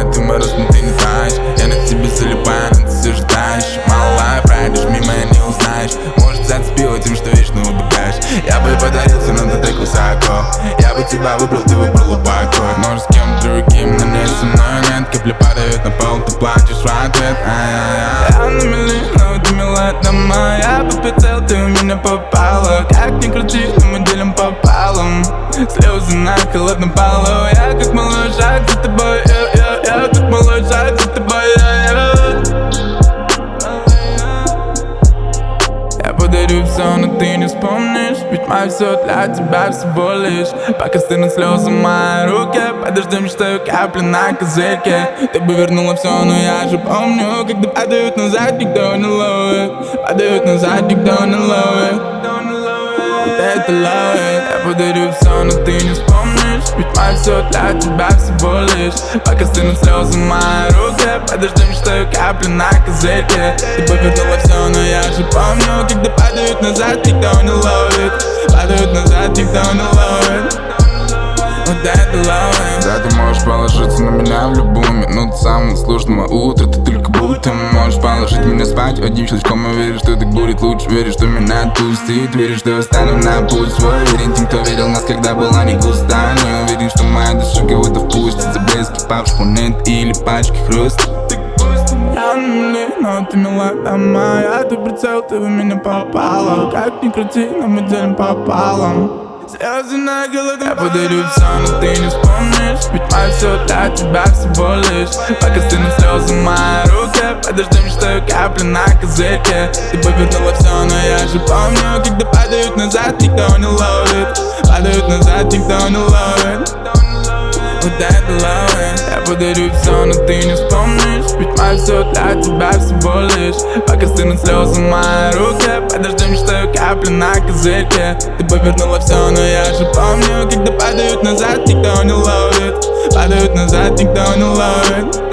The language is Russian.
ты мороз, но ты не знаешь. Я на тебе залипаю, но ты все ждаешь. Малая, пройдешь мимо, не узнаешь. Может, зацепила тем, что вечно убегаешь. Я бы подарился, но ты так высоко. Я бы тебя выбрал, ты выбрала покой. Может, с кем-то другим, но не со мной нет. Капли падают на пол, ты плачешь в ответ. Я на мели, но ты милая, это моя. Под прицел ты у меня попала. Как ни крути, но мы делим пополам. Слезы на холодном полу. Я как малой шаг за тобой, я как малой шаг за тобой, Я подарю все, но ты не вспомнишь. Ведь мое все для тебя всего лишь. Пока стынут слезы в моей руке, подождем, что капли на козырьке. Ты бы вернула все, но я же помню. Когда падают назад, никто не ловит. Падают назад, никто не ловит. Вот это ловит. Я подарю все, но ты не вспомнишь. Ведь мое все для тебя всего лишь. Пока стынут слезы в моей руке, подождем, что капли на козырьке. Ты бы вернула все, но я же помню. Когда падают назад, никто не ловит. Падают назад, никто не ловит. Вот это ловит. Да, ты можешь положиться на меня в любую минуту самого сложного утра. Ты только будто можешь положить меня спать одним щелчком. И веришь, что так будет лучше. Веришь, что меня отпустит. Веришь, что я стану на путь свой. Верен тем, кто верил в нас, когда была не густа. Не уверен, что моя душа кого-то впустит. За блески павших монет или пачки хруста. Я на мели, но ты милая, это моя. Ты прицел, ты в меня попала. Как ни крути, но мы делим пополам. Слезы на холодном. Я подарю все, но ты не вспомнишь. Ведь мое все для тебя всего лишь. Пока стынут слезы в моей руке, подождем, что капли на козырьке. Ты бы вернула все, но я же помню. Когда падают назад, никто не ловит. Падают назад, никто не ловит. Вот это ловит. Я подарю все, но ты не вспомнишь. Ведь мое все для тебя всего лишь. Пока стынут слезы в моей руке, подождем, что капли на козырьке. Ты бы вернула все, но я же помню. Когда падают назад, никто не ловит. Падают назад, никто не ловит.